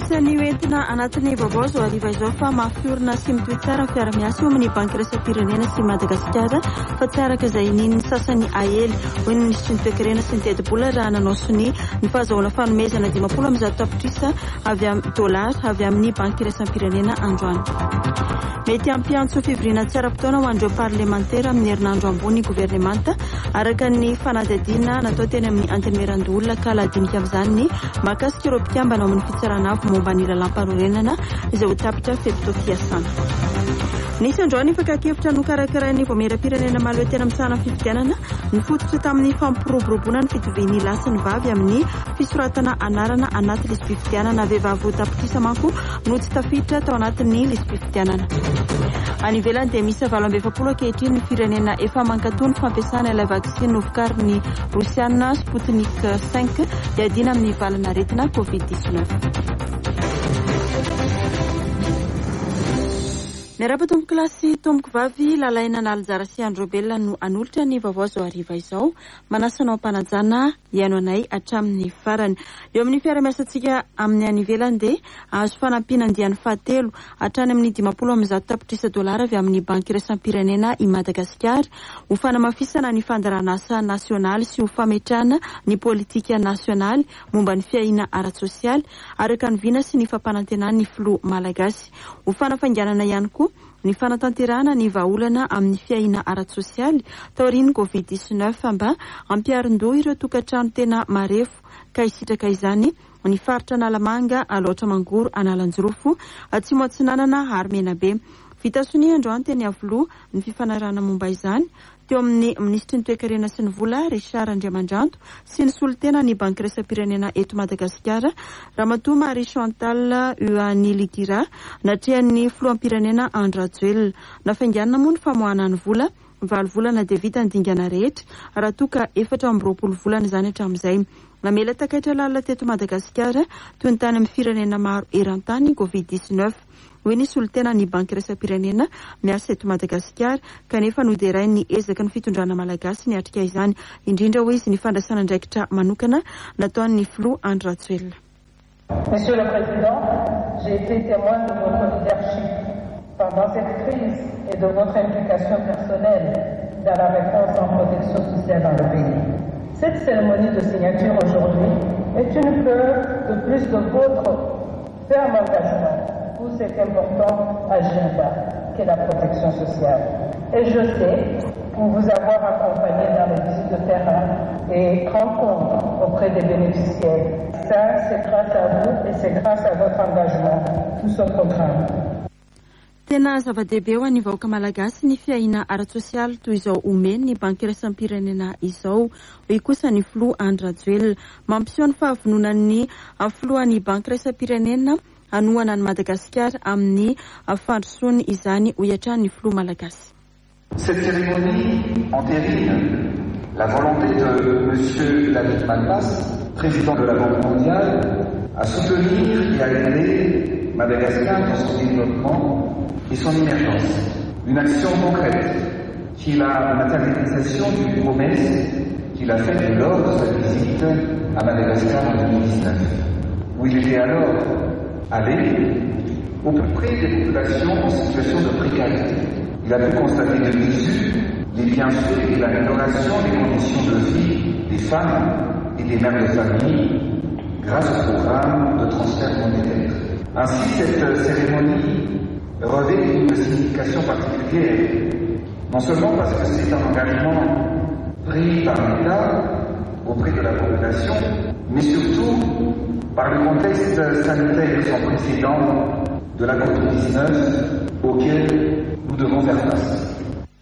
Anisany hoentina anatin'ny vaovao zao hariva izao fa mafiorina sy mitohy tsara fiara-miasa eo amin'ny banky iraisam-pirenena sy Madagasikara fa tsy araka izay nin'ny sasany ahely ho ny ministry ny toe-karena sy ny teti-bola raha nanao sony ny fahazahoana fanomezana 50 tapitrisa $50 avy amin'ny banky iraisam-pirenena androany. Mety ampiantso fivoriana tsy ara-potoana ho an'ireo parlemantera amin'ny herinandro ambony governemanta araka ny fanadihadiana natao teny amin'ny antenemeran-dolona ka lahadinika amin'izany ny mahakasika ireo mpikambana amin'ny fitsarana avy momba ny lalam-parorenana izay ho tapitra fefito fiasana. Nisy androany ny fakakevitra no karakarain'ny voamera-pirenena malo tena misahana fifidianana ny fototra tamin'ny fampiroboroboana ny fitoviany lasa ny vavy amin'ny fisoratana anarana anaty lisy fifidianana vehivavy ho tapitrisa manko no tsy tafiditra tao anatin'ny lisy fifidianana. Any ivelany dia misy 720 ankehitriny ny firenena efa mankatony fampiasana ilay vaksiny novokarin'ny Rosiana Sputnik 5 hiadina amin'ny valana aretina COVID-19. Miarapa tomboky lasy tomboky vavy lalaina nalajara sy androbelona no anolotra ny vaovao zao hariva izao manasanao mpanajana iano anay hatramin'ny farany. Eo amin'ny fiara-miasantsika amin'ny any ivelany dia azo fanampiana andiany fahatelo hatrany amin'ny 50 tapitrisa $50 avy amin'ny banky iraisam-pirenena i Madagasikara ho fanamafisana ny fandaranasa nasionaly sy ho fametrahana ny politika nasionaly momba ny fiaina ara-tsosialy araka ny vina sy ny fampanantenan'ny filoha malagasy ho fanafainganana ihany koa ny fanatanterahana ny vahaolana amin'ny fiaina ara-tsosialy taorian'ny COVID-19 mba ampiarin-doha ireo tokantrano tena marefo ka hisitraka izany ny faritra Analamanga, Alaotra Mangoro, Analanjirofo, Atsimo Atsinanana ary Menabe. Vitasony androany teny Avoloha ny fifanarahana momba izany teo amin'ny ministry ny toe-karena sy ny vola Richard Andriamandranto sy ny solitena ny banky iraisam-pirenena eto Madagasikara Ramatoa Marie Chantal Uanilitira natrehan'ny filoham-pirenena Andra Joel nafainganana moa ny famoahana ny vola 9 volana dia vita ny dingana rehetra raha toa ka 420 volana izany hatramin'izay. Namela takaitra lalina teto Madagasikara toy ny tany amin'ny firenena maro eran-tany COVID-19 hoy ny solitena ny banky iraisam-pirenena miasa eto Madagasikara kanefa noderay ny ezaka ny fitondrana malagasy ny atrika izany indrindra hoe izy ny fandraisana andraikitra manokana nataon'ny filoha Andra Joel. Monsieur le Président, j'ai été témoin de votre leadership pendant cette crise et de votre implication personnelle dans la réponse en protection sociale dans le pays. Cette cérémonie de signature aujourd'hui est une preuve de plus de votre ferme engagement pour cet important agenda qu'est la protection sociale. Et je sais, pour vous avoir accompagné dans les visites de terrain et rencontres auprès des bénéficiaires, ça c'est grâce à vous et c'est grâce à votre engagement, tout ce programme. Tena zava-dehibe ho an'ny vahoaka malagasy ny fiaina ara-tsosialy toy izao omeny ny banky iraisam-pirenena izao. Hoy kosa ny filoha Andra Joel mampiseho ny fahavononan'ny filohan'ny banky iraisam-pirenena anohana ny Madagasikara amin'ny fandrosoany izany ho iatran'ny filoha malagasy. Cette cérémonie entérine la volonté de M. David Malpass, président de la Banque mondiale, à soutenir et à aider Madagascar dans son développement et son émergence. Une action concrète qui est la matérialisation d'une promesse qu'il a faite lors de sa visite à Madagascar en 2019, où il était alors allé au plus près des populations en situation de précarité. Il a pu constater de visu les bienfaits et l'amélioration des conditions de vie des femmes et des mères de famille grâce au programme de transfert monétaire. Ainsi, cette cérémonie revêt une signification particulière, non seulement parce que c'est un engagement pris par l'État auprès de la population, mais surtout par le contexte sanitaire sans précédent de la COVID-19 auquel nous devons faire face.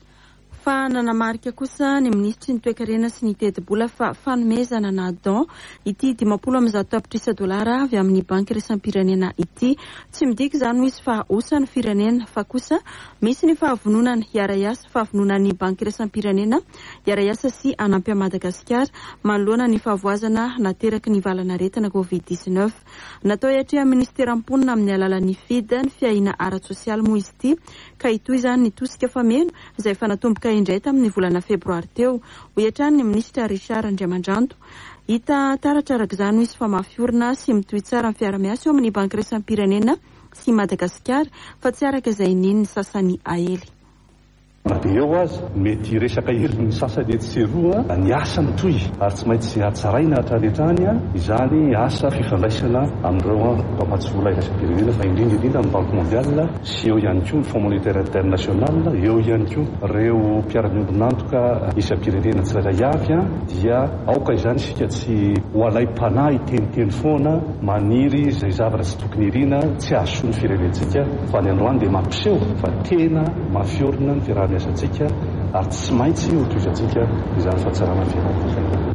Fa nanamarika kosa ny ministry ny toe-karena sy ny teti-bola fa fanomezana na don ity 50 tapitrisa $50 avy amin'ny banky iraisam-pirenena ity tsy midika izany ho izy fa osa ny firenena fa kosa misy ny fahavononana hiara-iasa fahavononan'ny banky iraisam-pirenena hiara-iasa sy anampy a Madagasikara manoloana ny fahavoazana nateraky ny valanaretina COVID-19 natao hiatreha ministeram-ponina amin'ny alalan'ny FID ny fiaina ara-tsosialy moa izy ity ka itoy izany ny tosika fameno izay fanatomboka indray tamin'ny volana febroary teo ho iatran'ny ministra Richard Andriamandranto hita taratra arak'izany izy fa mafiorina sy mitohy tsara amin'ny fiara-miasa eo amin'ny banky iraisam-pirenena sy Madagasikara fa tsy araka izay niny sasany ahely. Dia eo azy mety resaka herin'ny sasany etseroa ny asa mitohy ary tsy maintsy hatsaraina hatrarehetrany izany asa fifandraisana amin'ireo mpampatsy vola iraisam-pirenena fa indrindra amin'ny banque mondiale sy eo ihany koa ny Fonds monétaire international eo ihany koa ireo mpiara-miombonantoka isam-pirenena tsirairay avy dia aoka izany sika tsy ho alay-panahy iteniteny foana maniry izay zavatra tsy tokony irina tsy ahasoa ny firenentsika fa ny androany dia mampiseho fa tena mafiorina ny fiaraha atsika ary tsy maintsy hotoizantsika izany fahatsarana fiaraha.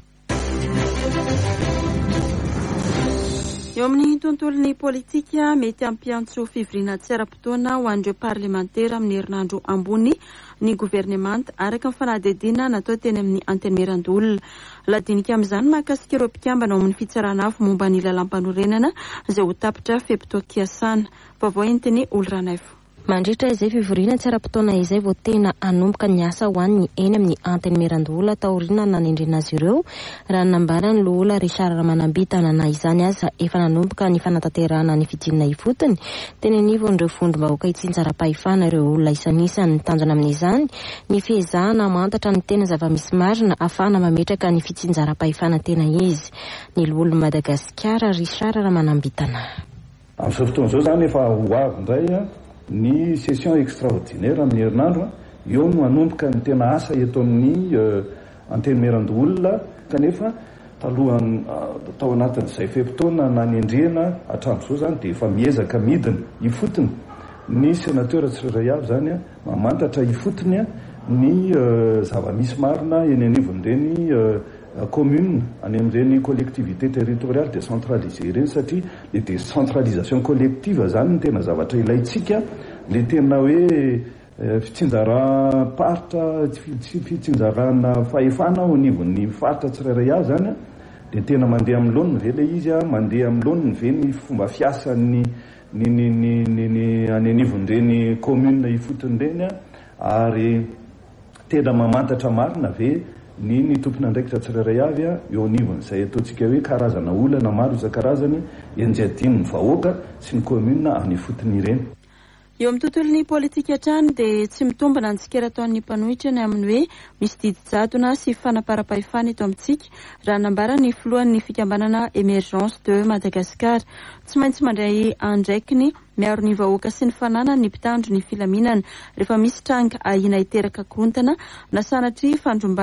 Eo amin'ny tontolon'ny politika mety ampiantso fivoriana tsy ara-potoana ho an'ireo parlemantera amin'ny herinandro ambony ny governemanta araka ny fanadihadiana natao teny amin'ny antenemeran-dolona. Ladinika amin'izany mahakasika ireo mpikambana ao amin'ny fitsarana avy momba ny lalam-panorenana izay ho tapitra fepitokiasana. Vaovao entiny Olranaifo. Mandritra izay fivoriana tsy ara-potoana izay vao tena anomboka ny asa ho an'ny eny amin'ny antenemeran-dola taoriana nanendrena azy ireo raha nambarany Lola Richard Ramanambitana na izany aza efa nanomboka ny fanatanterahana ny fidinina ifotony teny anivon'ireo vondrom-bahoaka itsinjara-pahefana ireo olona isan'isany tanjona amin'izany ny fehezahana mantatra ny tena zava-misy marina afahana mametraka ny fitsinjara-pahefana tena izy ny Lola Madagasikara Richard Ramanambitana. Amin'izao fotoana izao zany efa ho avy indray ny session extraordinaire amin'ny herinandro eo no anomboka ny tena asa eto amin'ny antenemeran-dolona kanefa talohany tao anatin'izay fepitoana nanendrena hatramin'izao zany dia efa miezaka midina ifotony ny sénateur tsirairay avy zany mamantatra ifotony ny zava-misy marina eny anivon'ireny commune any amin'ireny collectivité territoriale décentralisée ireny satria le décentralisation collective zany ny tena zavatra ilaitsika le tena hoe fitsinjaram-paritra fitsinjarana fahefana ao anivon'ny faritra tsirairay avy zany de tena mandeha amin'ny laoniny ve le izy mandeha amin'ny laoniny ve ny fomba fiasan'ny any anivon'ireny commune ifoton'ireny ary tena mamantatra marina ve ny tompona andraikitra tsirairay avy eo anivon'izay ataontsika hoe karazana olana maro isan-karazany enjadiny ny vahoaka sy ny commune any fotony ireny. Eo amin'ny tontolon'ny politika hatrany dia tsy mitombana ny tsikera ataon'ny mpanohitra ny amin'ny hoe misy didi-jadona sy fanapara-pahefana eto amintsika raha nambara ny filohan'ny fikambanana Emergence de Madagascar tsy maintsy mandray andraikiny miaro ny vahoaka sy ny fanana ny mpitandro ny filaminana rehefa misy tranga ahina iteraka korontana na sanatry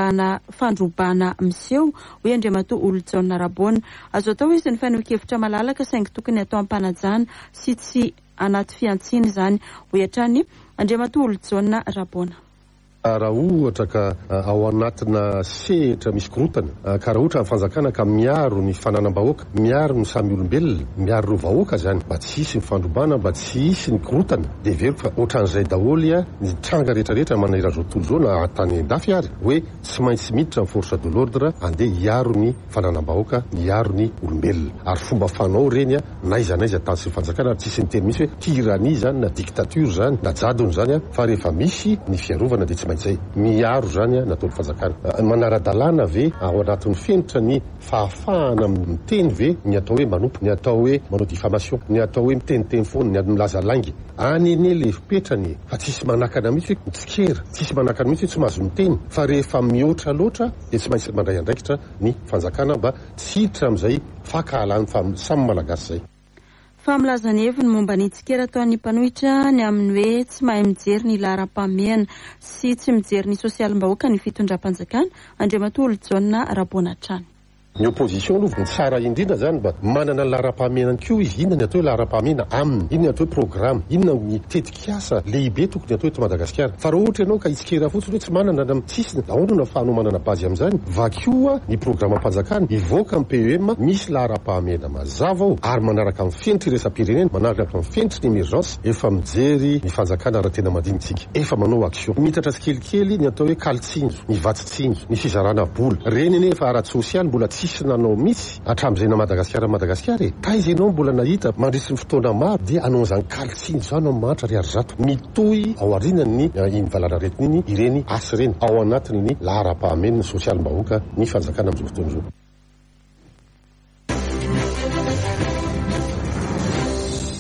fandrobana miseho hoe Andriamatoa Olojaona Rabona. Azo atao izy ny faneho-kevitra malalaka saingy tokony atao am-panajana sy tsy anaty fiantsiny izany ho hatrany Andriamatoa Olojaona Rabona. Raha ohatra ka ao anatina sehatra misy korontana ka raha ohatra fanjakana ka miaro ny fananam-bahoaka miaro ny samy olombelona miaro ireo vahoaka zany mba tsy hisy ny fandrombana mba tsy hisy ny korontana dia veriko fa ohatran'izay daholo ny tranga rehetrarehetra manahira zao tontolo zao na tany andafy ary hoe tsy maintsy miditra amin'ny force de l'ordre andeha hiaro ny fananam-bahoaka hiaro ny olombelona ary fomba fanao reny naiza tany sy fanjakana ary tsisy ny teny misy hoe tyrannie zany na dictature zany na jadony zany fa rehefa misy ny fiarovana dia tsy maintsy miaro zany nataon'ny fanjakana manara-dalàna ve ao anatin'ny fenitra ny fahafahana miteny ve ny atao hoe manompo ny atao hoe manao diffamation ny atao hoe miteniteny foana ny milaza langy any eny le petrany fa tsisy manakana mihitsy hoe mitsikera tsisy manakana mihitsy hoe tsy mahazo miteny fa rehefa mihoatra loatra dia tsy maintsy mandray andraikitra ny fanjakana mba tsy hiditra amin'izay fakahalany fa samy malagasy zay. Fa milaza ny heviny momba ny tsikera ataon'ny mpanohitra ny amin'ny hoe tsy mahay mijery ny laharam-pahamehana sy tsy mijery ny sosialim-bahoaka ny fitondram-panjakana Andriamatoa Olojaona Rabona hatrany. Ny opposition aloha ny tsara indrindra zany mba manana ny laharam-pahamehana koa izy inona ny atao hoe laharam-pahamehana aminy inona ny atao hoe programme inona ny tetikasa lehibe tokony atao eto Madagasikara fa raha ohatra ianao ka itsikera fotsiny hoe tsy manana na mitsisina ahoana no ahafahanao manana bazy amin'izany vakoa ny programme am-panjakana ivoaka amin'ny PEM misy laharam-pahamehana mazava ao ary manaraka amin'ny fenitry iraisam-pirenena manaraka amin'ny fenitry ny emergence efa mijery ny fanjakana raha tena madinitsika efa manao action mitatra tsikelikely ny atao hoe kalitsinjo ny vatitsinjo ny fizarana bola reny nefa ara-tsosialy mbola tsisy nanao misy hatramin'izay na Madagasikara taiza ianao mbola nahita mandritsy ny fotoana maro dia anao an'izany kalitsinjo zany ao mantra ry arizato mitohy ao arinany iny valanaretina iny ireny asy ireny ao anatiny ny laharam-pahamehana ny sosialim-bahoaka ny fanjakana amin'izao fotoana izao.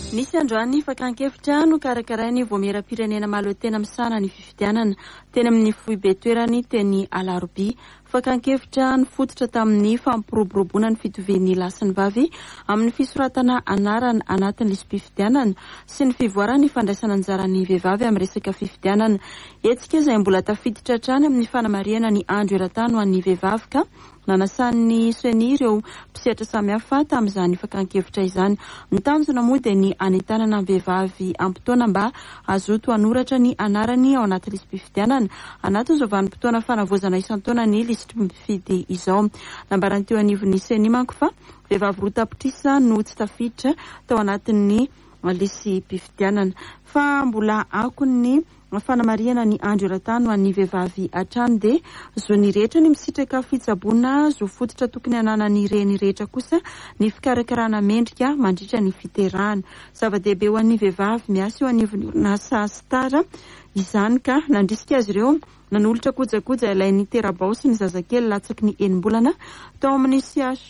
Nisy androany fakankevitra no karakarainy voamera-pirenena malo tena misana ny fifidianana teny amin'ny foibe toerany teny Alarobia. Fakankevitra ny fototra tamin'ny fampiroboroboana ny fitovian'ny lasiny vavy amin'ny fisoratana anarana anatin'ny lisam-pifidianana sy ny fivoarany fandraisana anjaran'ny vehivavy amin'ny resaka fifidianana. Etsika izay mbola tafiditra hatrany amin'ny fanamariana ny andro eran-tany ho an'ny vehivavy ka nanasan'ny seny ireo mpisehatra samihafa tamin'izany fakankevitra izany. Ny tanjona moa dia ny anentanana ny vehivavy ampitoana mba azoto hanoratra ny anarany ao anaty lisam-pifidianana anatin'izao vanim-potoana fanavoazana isan-taona ny lisam-pifidy izao. Nambarany teo anivon'ny seny manko fa vehivavy roa tapitrisa no tsy tafiditra tao anatin'ny lisam-pifidianana fa mbola akon'ny fanamariana ny andro eran-tany ho an'ny vehivavy hatrany dia zony rehetra ny misitraka fitsaboana zo fototra tokony hananany ireny rehetra kosa ny fikarakarana mendrika mandritra ny fiterahana. Zava-dehibe ho an'ny vehivavy miasa eo anivon'ny orinasa Star izany ka nandrisika azy ireo nanolotra kojakoja ilain'ny terabao sy ny zazakely latsaky ny enim-bolana tao amin'ny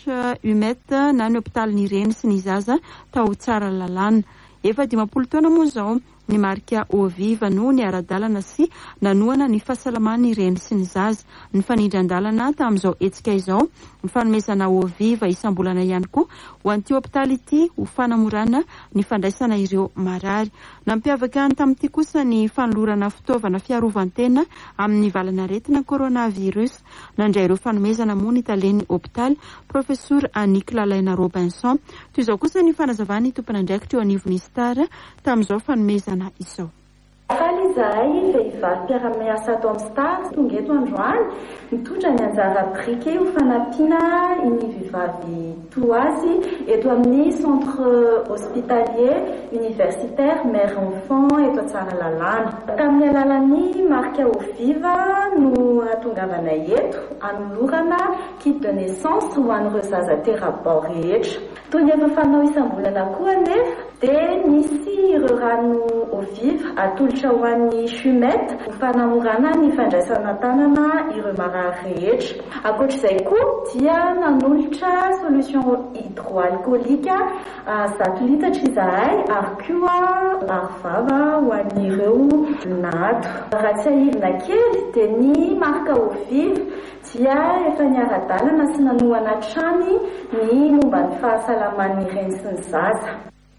CHUMET na ny hôpitalin'ny Reny sy ny zaza tao tsara lalàna. Efa 10 taona moa izao ny marika Oviva no ny ara-dalana sy nanoana ny fahasalaman'ny Reny sy ny zaza. Ny fanindran-dalana tamin'izao etsika izao ny fanomezana Oviva isam-bolana ihany koa ho an'ity hôpitaly ity ho fanamorana ny fandraisana ireo marary. Nampiavaka ny tamin'ity kosa ny fanolorana fitaovana fiarovan-tena amin'ny valanaretina coronavirus. Nandray ireo fanomezana moa ny talen'ny hôpitaly Professeur Annick Lalaina Robinson. Toy izao kosa ny fanazavany tompon'andraikitra eo anivon'ny Star tamin'izao fanomezana izao. Faly izahay vehivavy mpiara-miasa ato amin'ny Star tonga eto androany mitondra ny anjara briquet ho fanampiana ny vehivavy toazy eto amin'ny centre hospitalier universitaire mère enfant eto Tsaralalàna. Tamin'ny alalan'ny marika Oviva no ahatongavanay eto anolorana kit de naissance ho an'ireo zaza terabao rehetra. Toy ny efa fanao isam-bolana koa anefa dia nisy ireo rano Oviva atolotra ho an'ny CHUMET ho fanamorana ny fandraisana tanana ireo marary rehetra. Ankoatr'izay koa dia nanolotra solution hydroalcoolique 1 litatra izahay ary koa marivava ho an'ireo nato. Raha tsy ahirina kely dia ny marika Oviva dia efa niara-dalana sy nanoana hatrany ny momba ny fahasalaman'ny Reny sy ny zaza.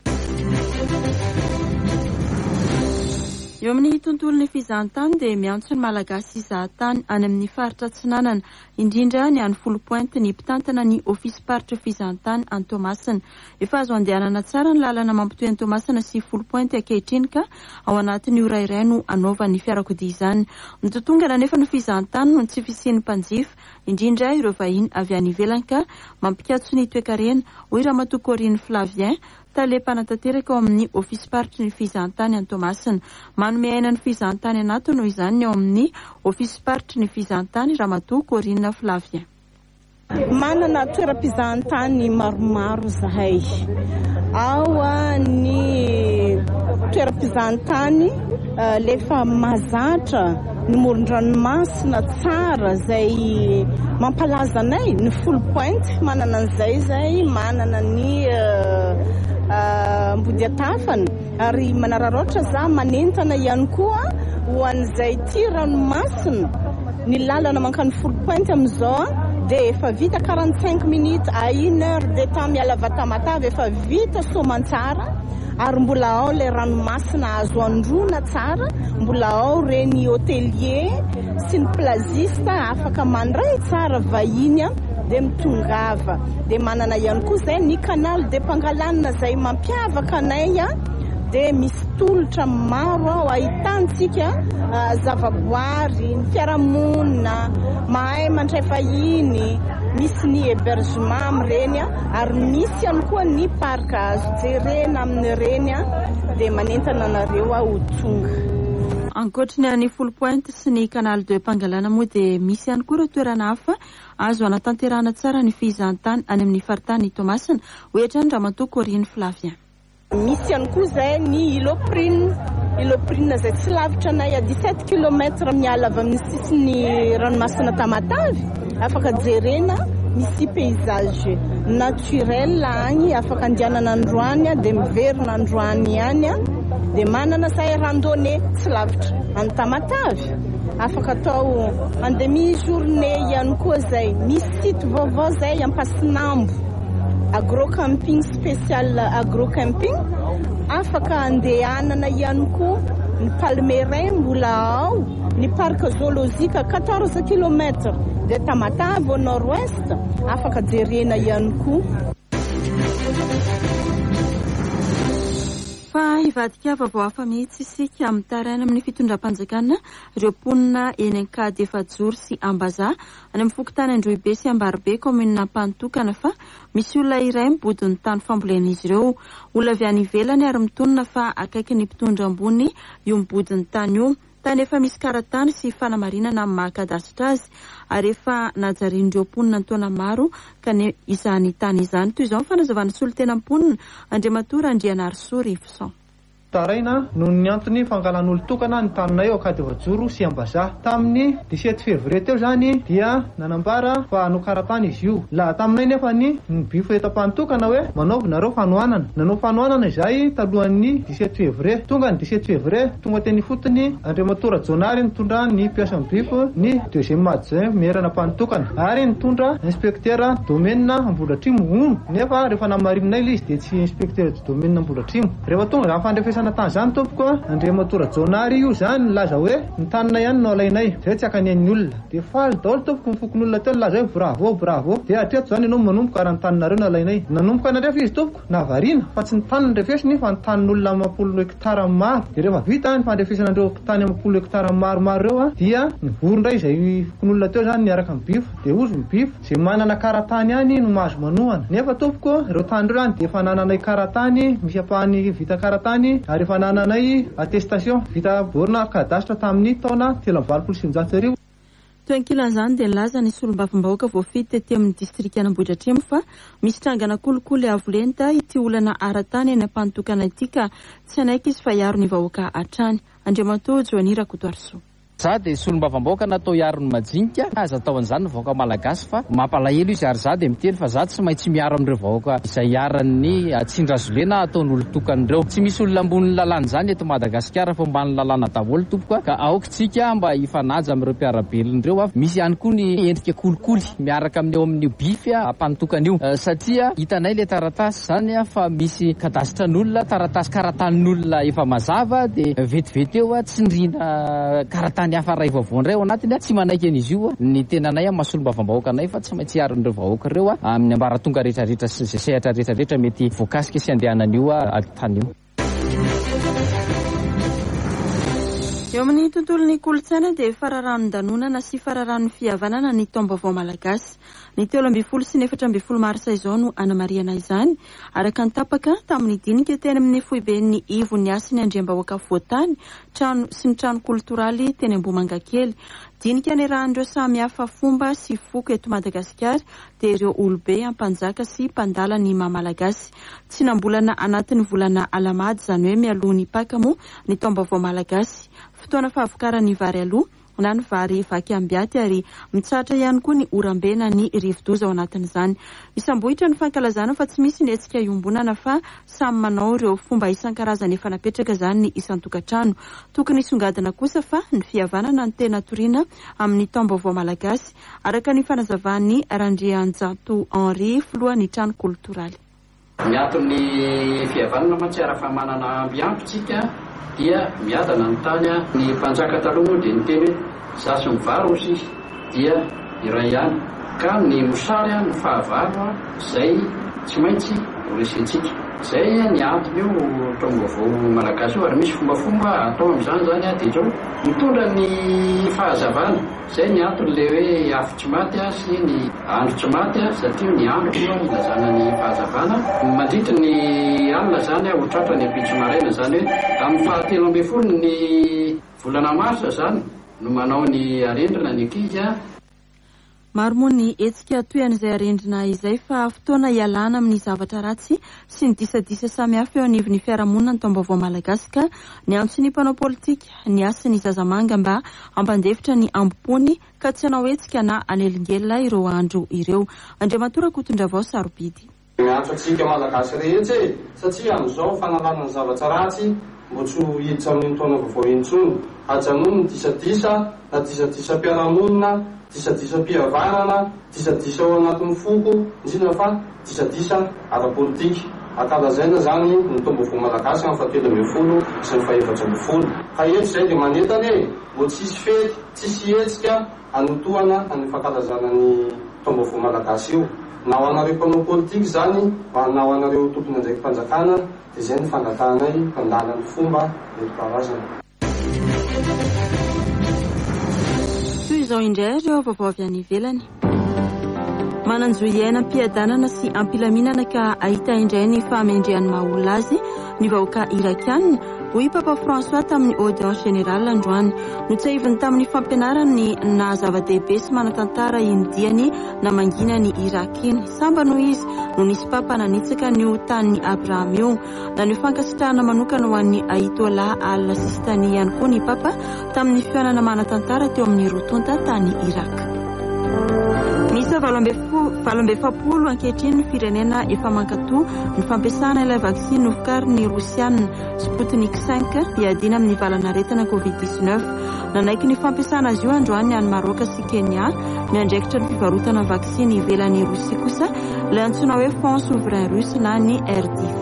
Eo amin'ny tontolon'ny fizahantany dia miantso ny malagasy izahantany any amin'ny faritra Atsinanana, indrindra ny any Folopointe ny mpitantana ny ofisy paritra fizahantany any Toamasina. Efa azo andehanana tsara ny lalana mampitohy any Toamasina sy Folopointe ankehitriny ka ao anatin'ny ora iray no anaovan'ny fiarakodia izany. Ny totongana nefa ny fizahantany no tsy fisian'ny mpanjifa, indrindra ireo vahiny avy any ivelany ka mampikatso ny toe-karena hoy Ramatoa Corinne Flavien talepanatanteraka ao amin'ny ofisy paritra ny fizahantany any Toamasina. Manome aina ny fizahantany anato noho izany ao amin'ny ofisy paritra ny fizahantany Ramatoa Corinne Flavien. Manana toeram-pizahantany maromaro zahay. Ao ny toeram-pizahantany lefa mazatra ny moron-dranomasina tsara zay mampalaza anay ny Folopointe manana an'izay zay manana ny Mbodiatafana ary manararaotra za manentana ihany koa ho an'izay ty ranomasina ny lalana mankany Folopointe amin'izao dia efa vita 45 minutes à 1 heure de temps miala Vatamatavy efa vita Soamantsara ary mbola ao le ranomasina azo androna tsara, mbola ao reny hôtelier sy ny plazista afaka mandray tsara vahiny dia mitongava. Dia manana ihany koa zay ny canal de Pangalanina zay mampiavaka anay dia misy tolotra maro ao ahitantsika zavaboary, ny fiarahamonina, mahay mandray vahiny, misy ny hébergement amin'ireny ary misy ihany koa ny parka azo jerena amin'ireny dia manentana anareo ho tonga. Ankoatriny any Folopointe sy ny canal de Pangalana moa dia misy ihany koa toerana hafa azo anatanterahana tsara ny fizahantany any amin'ny faritany Toamasina ohatra ny Ramatoa Corinne Flavien. Misy ihany koa zay ny Iloprine zay tsy lavitra anay 17 km miala avy amin'ny sisiny ranomasina Tamatavy afaka jerena misy paysage naturel agny afaka andianana androany dia miverina androany ihany dia manana zay randonnée tsy lavitra any Tamatavy afaka atao andemi journée ihany koa zay misy site vaovao zay Ampasinambo agrocamping spécial agrocamping afaka andehanana ihany koa ny Palmerin mbola ao ny parc zoologique 14 km de Tamatavy au nord-ouest afaka jerena ihany koa. Fa hivadika vaovao hafa mihitsy isika amin'ny taraina amin'ny fitondram-panjakana ireo mponina eny Ankady Efajoro sy Ambazaha any amin'ny fokotany Androhibe sy Ambaribe komina Mpantokana fa misy olona iray mibodiny tany fambolen'izy ireo. Olona avy any ivelany ary mitonina fa akaiky ny mpitondra ambony io mibodiny tany io. Tany efa misy karatany sy fanamarinana amin'ny mahakadasitra azy ary efa najarin'ireo mponina ny taona maro ka izany tany izany. Toy izao ny fanazavana solitena mponina Andriamatora Andrianarysoro Rivosan. Taraina noho ny antony fangalan'olo tokana ny tanina eo Ankady Efajoro sy Ambazaha tamin'ny 17 février teo zany dia nanambara fa anokaratany izy io. La taminay nefa ny bifo etam-pantokana hoe manaovy nareo fanohanana. Nanao fanohanana izay talohan'ny 17 février. Tonga ny 17 février tonga teny fotony Andriamatora Jonary nitondra ny mpiasan'ny bifo ny 2e adjoint maire Mpantokana ary nitondra inspecteur domaine Ambolatrimo. Nefa rehefa namarinay izy dia tsy inspecteur domaine Ambolatrimo. Rehefa tonga fandrefesana tany zany tompoko Andriamatora Jonary io zany laza hoe ny tanina ihany no alainay zay tsy akanian'ny olona dia faly daholo tompoko mifokon'olona teo laza hoe bravo dia hatreto zany ianao manomboka raha ny taninareo no alainay. Nanomboka narefa izy tompoko navarina fa tsy ny tany ndrefesiny fa ny tanin'olona 10 hektara maro. Dia rehefa vita ny fandrefesana andreo tany 10 hektara maromaro reo dia nivorondray izay fokon'olona teo zany niaraka amin'ny bifo dia ozy ny bifo zay manana karatany ihany no mahazo manohana. Nefa tompoko ireo tany reo zany dia efa nananay karatany misy apahany vita karatany ary efa nananay attestation vita borona kadastra tamin'ny taona 1979. Toy ankilan'izany dia nilaza ny solombavam-bahoaka voafidy tetỳ amin'ny distrika Ambohidratrimo fa misy trangana kolikoly avo lenta ity olana aratany eny Mpantokana ity ka tsy anaiky izy fa hiaro ny vahoaka hatrany. Andriamatora Joanira Kotoarisoa. Za dia solombavam-bahoaka natao hiaro ny majinika aza atao an'izany ny vahoaka malagasy fa mampalahelo izy ary za dia miteny fa za tsy maintsy miaro amin'ireo vahoaka izay hiaran'ny Tsindrazolena ataon'olo tokan'ireo. Tsy misy olona ambony lalàna zany eto Madagasikara fa ambany lalàna daholo tompoko ka aokitsika mba hifanaja amin'ireo mpiarabelon'ireo avy. Misy ihany koa ny endrika kolikoly miaraka amin'eo amin'ny bify Mpantokana io satria hitanay le taratasy zany fa misy kadastran'olona taratasy karatan'olona efa mazava dia vetivety eo tsy nirina karatany hafa ray vavoandray ao anatiny tsy manaiky an'izy io ny tenanay amin'ny mahasolom-bavam-bahoaka anay fa tsy maintsy hiaron'ireo vahoaka ireo amin'ny ambaratonga rehetrarehetra sy zay sehatra rehetrarehetra mety voakasika sy andehanan'io tany io. Eo amin'ny tontolon'ny kolontsaina dia fararanondanonana sy fararanon'ny fihavanana ny taom-baovao malagasy. Ny 17 sy 14 marsa izao no anamariana izany araka ny tapaka tamin'ny dinika teny amin'ny foiben'ny Ivo Niasiny Andriambahoaka Voatany trano sy ny trano koltoraly teny Ambomangakely. Dinika nerahan'ireo samy hafa fomba sy foko eto Madagasikara dia ireo olobe ampanjaka sy mpandala ny mahamalagasy. Tsy nambolana anatin'ny volana alamady zany hoe mialoha ny pakamo ny taom-baovao malagasy. Fotoana fahavokaran'ny vary aloha na ny vary vaky ambiaty ary mitsatra ihany koa ny orambena ny rivodoza ao anatin'izany. Isambohitra ny fankalazana fa tsy misy ny hetsika iombonana fa samy manao ireo fomba isan-karazany efa napetraka zany ny isan-tokantrano. Tokony songadina kosa fa ny fihavanana ny tena toriana amin'ny taom-baovao malagasy araka ny fanazavan'ny Randrianjato Henri filohan'ny trano koltoraly. Miaton'ny fihavanana matsiara fa manana ambiampitsika dia miadana ny tany ny mpanjaka taloha moa dia ny teny zasy mivaro izy dia iray ihany ka ny mosary ny fahavaro izay tsy maintsy horesentsika izay ny antony io taom-baovao malagasy io ary misy fombafomba atao amin'izany zany dia izao mitondra ny fahazavana izay ny antony le hoe afo tsy maty sy ny andro tsy maty satria ny andro io ilazana ny fahazavana mandritra ny alina zany hotratra ny apitso maraina zany hoe amin'ny 17 ny volana marsa zany no manao ny arendrina ny ankizy Maro moa ny hetsika toyan'izay arendrina izay fa fotoana ialana amin'ny zavatra ratsy sy ny disadisa samihafa eo anivon'ny fiarahamonina ny taom-baovao malagasy ka ny antso ny mpanao politika ny asy ny zazamanga mba ampandevitra ny ambopony ka tsy hanao hetsika na anelingela ireo andro ireo. Andriamatora Kotondravao Sarobidy. Miantso antsika malagasy rehetra satria amin'izao fanalana ny zavatra ratsy mbo tsy hiditra amin'ny taona vaovao intsony. Hajanony ny disadisa na disadisa-piarahamonina, disadisa-pihavanana, disadisa ao anatin'ny foko, indrindra fa disadisa ara-politika. Akalazaina zany ny taom-baovao malagasy amin'ny fahatelo ambin'ny folo sy ny faha-efatra ambin'ny folo. Ka eto izay dia manentana mbo tsisy fety, tsisy hetsika anotoana ny fankalazana ny taom-baovao malagasy io. Na ho anareo mpanao politika zany, na ho anareo tompony andraiky mpanjakana, dia izay ny fandatanay mpandala ny fomba nentim-paharazana. Toy izao indray ireo vaovao avy any ivelany. Mananjoy ainam-piadanana sy ampilaminana ka ahita indray ny fahamendrehan'ny maha-olona azy ny vahoaka irakianina hoy Papa François tamin'ny audience générale androany. Notsahiviny tamin'ny fampianarany na zava-dehibe sy manatantara indiany na mangina ny Irak iny. Samba noho izy no nisy Papa nanitsaka ny tanin'ny Abraham io. Na ny fankasitrahana manokana ho an'ny Ayatollah al-Sistani ihany koa ny Papa tamin'ny fihaonana manatantara teo amin'ny rotonta tany Irak. Misa 27 ankehitriny ny firenena efa mankatoa ny fampiasana ilay vaksiny novokarin'ny Rosiana Sputnik 5 hiadina amin'ny valanaretana Covid-19. Nanaiky ny fampiasana azy io androany any Maroka sy Kenya miandraikitra ny fivarotana vaksiny ivelan'ny Rosia kosa ilay antsoina hoe Fonds Souverain Russe na ny RDIF.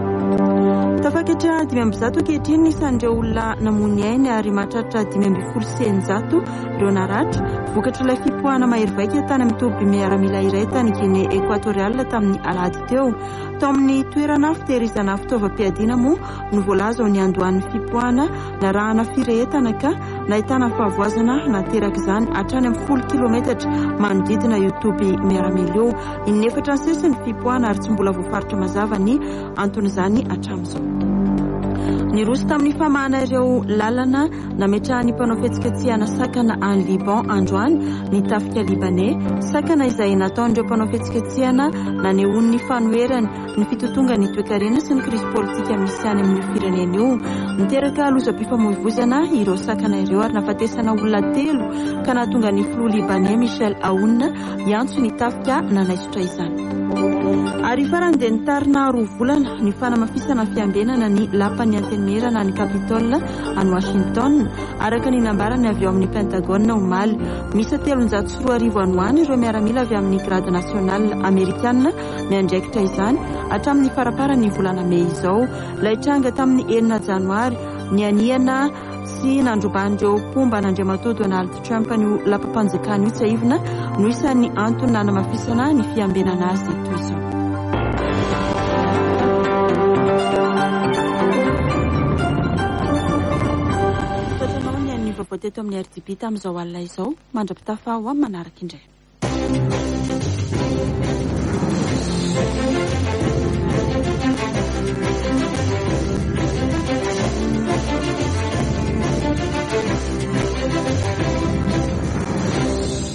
Tafakatra 500 ankehitriny isan'ireo olona namony ainy ary mahatratra 570 ireo naratra vokatra ilay fipoahana mahery vaika tany amin'ny toby miaramila iray tany Guinée Équatoriale tamin'ny alahady teo. Tao amin'ny toerana fitehirizana fitaovam-piadiana moa no voalaza ao ny andohan'ny fipoahana narahana firehetana ka nahitana fahavoazana nateraka izany hatrany amin'ny 10 kilometatra manodidina io toby miaramila io. Inefatra ny sesany fipoahana ary tsy mbola voafaritra mazava ny anton'izany hatramin'izao. Ny Rosia tamin'ny famahana ireo lalana nametrahany mpanao fihetsiketsiana sakana any Liban androany ny tafika libanais, sakana izay nataon'ireo mpanao fihetsiketsiana nanehon'ny fanoherany ny fitotonga ny toe-karena sy ny krizy politika misy any amin'ny firenena io. Niteraka lozam-pifamoivoizana ireo sakana ireo ary nafatesana olona 3 ka nahatonga ny filoha libanais Michel Aoun hiantso ny tafika nanaisotra izany. Ary farany dia nitarina 2 volana ny fanamafisana fiambenana ny lapan'ny antenmerana ny Capitole any Washington araka ny nambarany avy ao amin'ny Pentagone omaly. Misy 304 anoany ireo miaramila avy amin'ny grade national amerikanina miandraikitra izany hatramin'ny faraparany volana Mei izao. Laitranga tamin'ny 9 janoary ny aniana sy nandroban'ireo pomban'Andriamatoa Donald Trump ny lapam-panjakana io tsahivina no isan'ny antony nanamafisana ny fiambenana azy toy izao. Teto amin'ny RDP tamin'izao alina izao mandrapitafa ho amin'ny manaraka indray.